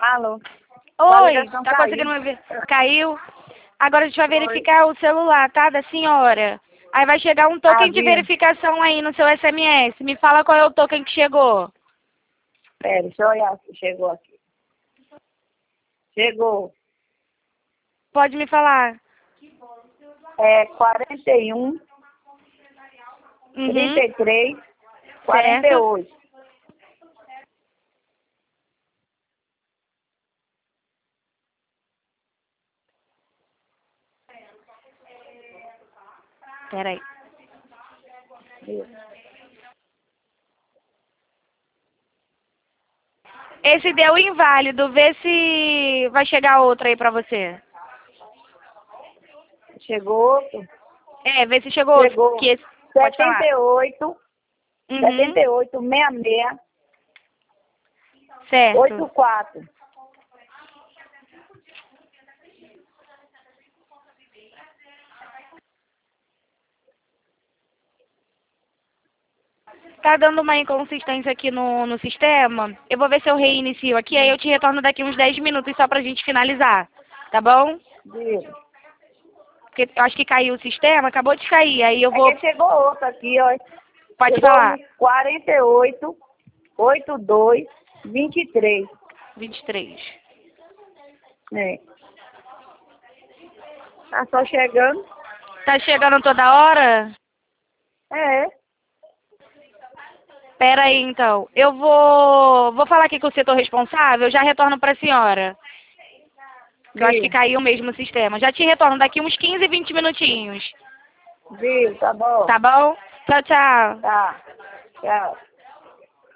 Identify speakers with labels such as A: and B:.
A: Alô?
B: Oi,
A: ligação
B: tá
A: caiu.
B: conseguindo me ver? Caiu? Agora a gente vai verificar o celular, tá, da senhora. Aí vai chegar um token de
A: viu?
B: verificação aí no seu SMS. Me fala qual é o token que chegou.
A: Pera, deixa eu olhar se chegou aqui. Chegou.
B: Pode me falar.
A: É 41,
B: Uhum.
A: 33,
B: Certo.
A: 48.
B: Peraí. Esse deu inválido. Vê se vai chegar outro aí pra você.
A: Chegou outro?
B: É, vê se chegou outro.
A: Chegou.
B: Que esse... Pode falar.
A: 78,
B: Uhum.
A: 78, 66,
B: Certo.
A: 84.
B: Tá dando uma inconsistência aqui no sistema. Eu vou ver se eu reinicio aqui, aí eu te retorno daqui uns 10 minutos só pra gente finalizar. Tá bom?
A: Viu?
B: Porque eu acho que caiu o sistema, acabou de cair. Aí eu vou...
A: É que chegou outro aqui, ó.
B: Pode
A: Chegou
B: falar.
A: 48, 82, 23.
B: 23.
A: É. Tá só chegando?
B: Tá chegando toda hora?
A: É.
B: Pera aí, então. Eu vou falar aqui com o setor responsável, já retorno pra senhora. Que eu acho que
A: Viu?
B: caiu mesmo o sistema. Já te retorno daqui uns 15, 20 minutinhos.
A: Viu? Tá bom.
B: Tá bom? Tchau, tchau.
A: Tá. Tchau.